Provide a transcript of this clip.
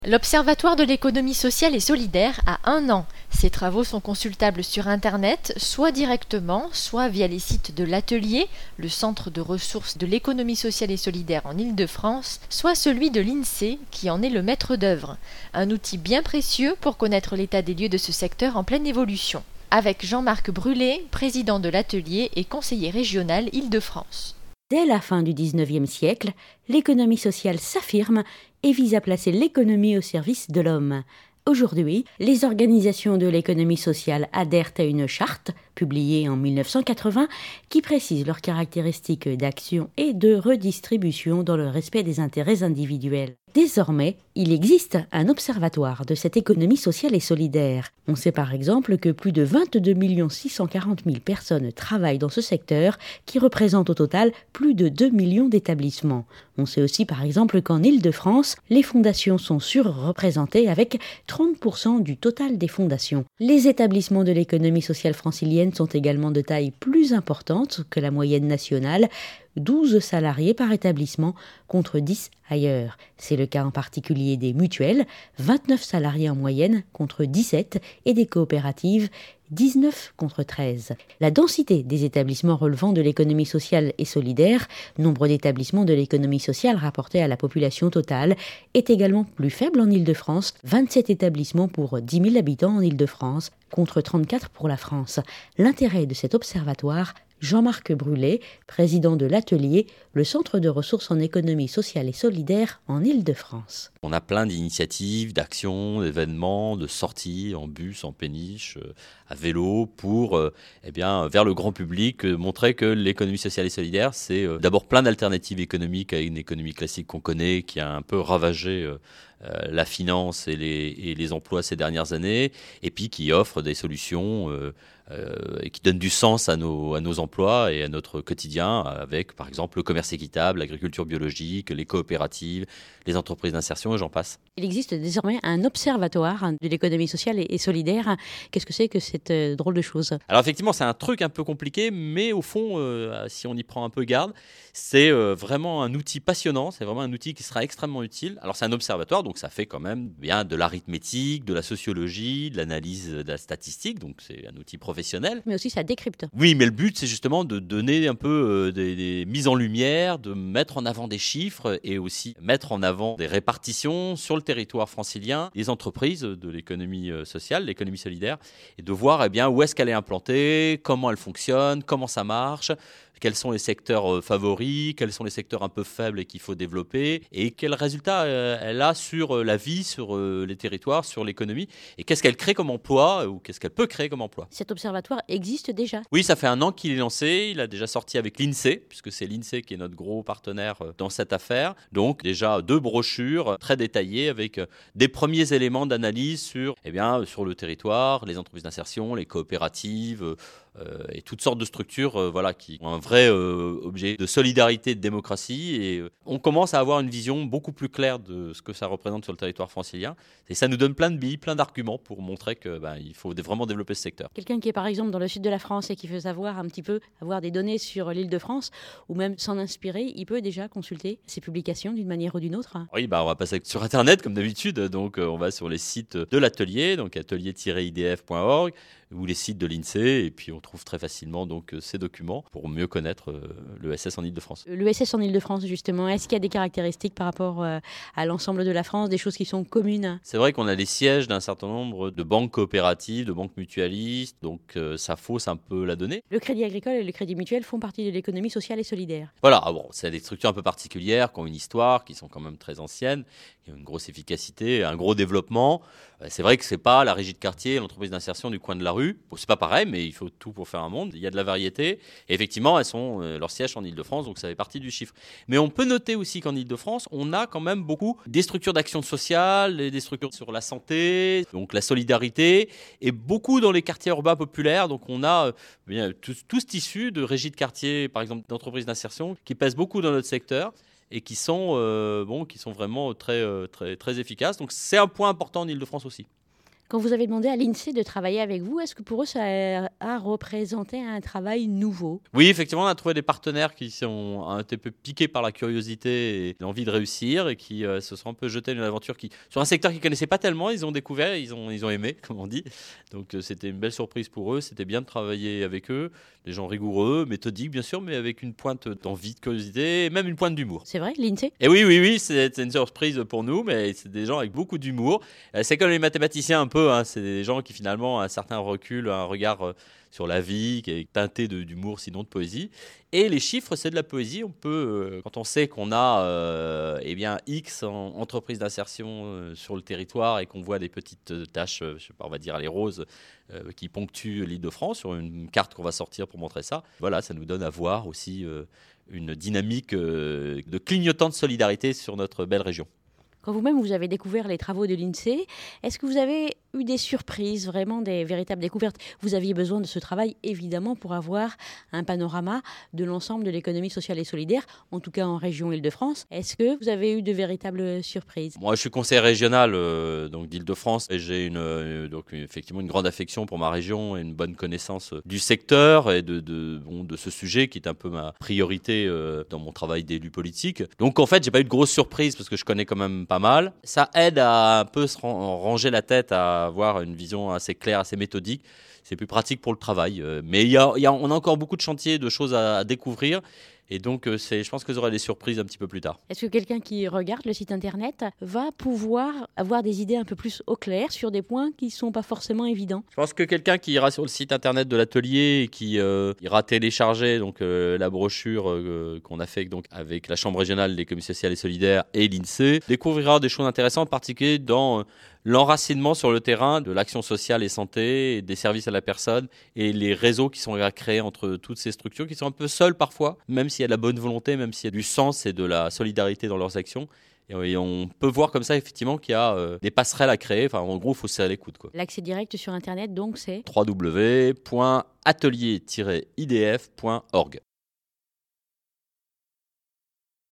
L'Observatoire de l'économie sociale et solidaire a 1 an. Ses travaux sont consultables sur Internet, soit directement, soit via les sites de l'Atelier, le centre de ressources de l'économie sociale et solidaire en Île-de-France, soit celui de l'INSEE, qui en est le maître d'œuvre. Un outil bien précieux pour connaître l'état des lieux de ce secteur en pleine évolution. Avec Jean-Marc Brulé, président de l'Atelier et conseiller régional Île-de-France. Dès la fin du XIXe siècle, l'économie sociale s'affirme et vise à placer l'économie au service de l'homme. Aujourd'hui, les organisations de l'économie sociale adhèrent à une charte, publiée en 1980, qui précise leurs caractéristiques d'action et de redistribution dans le respect des intérêts individuels. Désormais, il existe un observatoire de cette économie sociale et solidaire. On sait par exemple que plus de 22 640 000 personnes travaillent dans ce secteur, qui représente au total plus de 2 millions d'établissements. On sait aussi par exemple qu'en Île-de-France, les fondations sont surreprésentées avec 30% du total des fondations. Les établissements de l'économie sociale francilienne sont également de taille plus importante que la moyenne nationale, 12 salariés par établissement contre 10 ailleurs. C'est le cas en particulier des mutuelles, 29 salariés en moyenne contre 17, et des coopératives, 19 contre 13. La densité des établissements relevant de l'économie sociale et solidaire, nombre d'établissements de l'économie sociale rapportés à la population totale, est également plus faible en Île-de-France, 27 établissements pour 10 000 habitants en Île-de-France, contre 34 pour la France. L'intérêt de cet observatoire, Jean-Marc Brulé, président de l'Atelier, le centre de ressources en économie sociale et solidaire en Île-de-France. On a plein d'initiatives, d'actions, d'événements, de sorties en bus, en péniche, à vélo, pour vers le grand public montrer que l'économie sociale et solidaire, c'est d'abord plein d'alternatives économiques à une économie classique qu'on connaît, qui a un peu ravagé la finance et les emplois ces dernières années, et puis qui offre des solutions et qui donne du sens à nos emplois et à notre quotidien, avec par exemple le commerce équitable, l'agriculture biologique, les coopératives, les entreprises d'insertion et j'en passe. Il existe désormais un observatoire de l'économie sociale et solidaire. Qu'est-ce que c'est que cette drôle de chose ? Alors effectivement, c'est un truc un peu compliqué, mais au fond, si on y prend un peu garde, c'est vraiment un outil passionnant, c'est vraiment un outil qui sera extrêmement utile. Alors c'est un observatoire, donc ça fait quand même bien de l'arithmétique, de la sociologie, de l'analyse de la statistique, donc c'est un outil professionnel. Mais aussi ça décrypte. Oui, mais le but c'est justement de donner un peu des mises en lumière, de mettre en avant des chiffres et aussi mettre en avant des répartitions sur le territoire francilien, des entreprises de l'économie sociale, l'économie solidaire, et de voir où est-ce qu'elle est implantée, comment elle fonctionne, comment ça marche, quels sont les secteurs favoris, quels sont les secteurs un peu faibles et qu'il faut développer, et quels résultats elle a sur la vie, sur les territoires, sur l'économie, et qu'est-ce qu'elle crée comme emploi, ou qu'est-ce qu'elle peut créer comme emploi. Cet observatoire existe déjà ? Oui, ça fait 1 an qu'il est lancé, il a déjà sorti avec l'INSEE, puisque c'est l'INSEE qui est notre gros partenaire dans cette affaire. Donc déjà 2 brochures très détaillées avec des premiers éléments d'analyse sur le territoire, les entreprises d'insertion, les coopératives, et toutes sortes de structures qui ont un vrai objet de solidarité et de démocratie. Et on commence à avoir une vision beaucoup plus claire de ce que ça représente sur le territoire francilien. Et ça nous donne plein de billes, plein d'arguments pour montrer qu'il faut vraiment développer ce secteur. Quelqu'un qui est par exemple dans le sud de la France et qui veut savoir un petit peu, avoir des données sur l'Île-de-France, ou même s'en inspirer, il peut déjà consulter ces publications d'une manière ou d'une autre. Oui, on va passer sur Internet comme d'habitude. Donc on va sur les sites de l'Atelier, donc atelier-idf.org, ou les sites de l'INSEE, et puis on trouve très facilement ces documents pour mieux connaître l'ESS en Île-de-France. L'ESS en Île-de-France, justement, est-ce qu'il y a des caractéristiques par rapport à l'ensemble de la France, des choses qui sont communes ? C'est vrai qu'on a les sièges d'un certain nombre de banques coopératives, de banques mutualistes, donc ça fausse un peu la donnée. Le Crédit Agricole et le Crédit Mutuel font partie de l'économie sociale et solidaire. Voilà, c'est des structures un peu particulières, qui ont une histoire, qui sont quand même très anciennes, qui ont une grosse efficacité, un gros développement. C'est vrai que c'est pas la régie de quartier, l'entreprise d'insertion du coin de la rue. Bon, c'est pas pareil, mais il faut tout pour faire un monde. Il y a de la variété. Et effectivement, elles sont leur siège en Île-de-France, donc ça fait partie du chiffre. Mais on peut noter aussi qu'en Île-de-France, on a quand même beaucoup des structures d'action sociale, des structures sur la santé, donc la solidarité, et beaucoup dans les quartiers urbains populaires. Donc on a tout ce tissu de régie de quartier, par exemple d'entreprises d'insertion, qui pèsent beaucoup dans notre secteur et qui sont vraiment très, très, très efficaces. Donc c'est un point important en Île-de-France aussi. Quand vous avez demandé à l'INSEE de travailler avec vous, est-ce que pour eux, ça a représenté un travail nouveau? Oui, effectivement, on a trouvé des partenaires qui sont un petit peu piqués par la curiosité et l'envie de réussir et qui se sont un peu jetés dans une aventure sur un secteur qu'ils ne connaissaient pas tellement. Ils ont découvert, ils ont aimé, comme on dit. Donc c'était une belle surprise pour eux. C'était bien de travailler avec eux. Des gens rigoureux, méthodiques bien sûr, mais avec une pointe d'envie, de curiosité et même une pointe d'humour. C'est vrai, l'INSEE? Et oui, c'est une surprise pour nous, mais c'est des gens avec beaucoup d'humour. C'est comme les mathématiciens un peu, hein, c'est des gens qui finalement ont un certain recul, un regard sur la vie, qui est teinté d'humour, sinon de poésie. Et les chiffres, c'est de la poésie. On peut, quand on sait qu'on a X entreprises d'insertion sur le territoire et qu'on voit des petites taches, je sais pas, on va dire les roses, qui ponctuent l'Île-de-France sur une carte qu'on va sortir pour montrer ça. Voilà, ça nous donne à voir aussi une dynamique de clignotant de solidarité sur notre belle région. Quand vous-même, vous avez découvert les travaux de l'INSEE, est-ce que vous avez eu des surprises, vraiment des véritables découvertes? Vous aviez besoin de ce travail, évidemment, pour avoir un panorama de l'ensemble de l'économie sociale et solidaire, en tout cas en région Île-de-France. Est-ce que vous avez eu de véritables surprises? Moi, je suis conseiller régional donc d'Île-de-France et j'ai effectivement une grande affection pour ma région et une bonne connaissance du secteur et de ce sujet qui est un peu ma priorité dans mon travail d'élu politique. Donc, en fait, j'ai pas eu de grosses surprises parce que je connais quand même pas mal. Ça aide à un peu se ranger la tête, à avoir une vision assez claire, assez méthodique. C'est plus pratique pour le travail. Mais on a encore beaucoup de chantiers, de choses à découvrir. Et donc, je pense que vous aurez des surprises un petit peu plus tard. Est-ce que quelqu'un qui regarde le site internet va pouvoir avoir des idées un peu plus au clair sur des points qui ne sont pas forcément évidents? Je pense que quelqu'un qui ira sur le site internet de l'atelier et qui ira télécharger la brochure qu'on a fait donc, avec la Chambre régionale de l'économie sociale et solidaire et l'INSEE, découvrira des choses intéressantes, en particulier dans l'enracinement sur le terrain de l'action sociale et santé, et des services à la personne et les réseaux qui sont créés entre toutes ces structures qui sont un peu seules parfois, même s'il y a de la bonne volonté, même s'il y a du sens et de la solidarité dans leurs actions. Et on peut voir comme ça effectivement qu'il y a des passerelles à créer. Enfin, en gros, il faut se serrer les coudes, quoi. L'accès direct sur Internet, donc, c'est www.atelier-idf.org.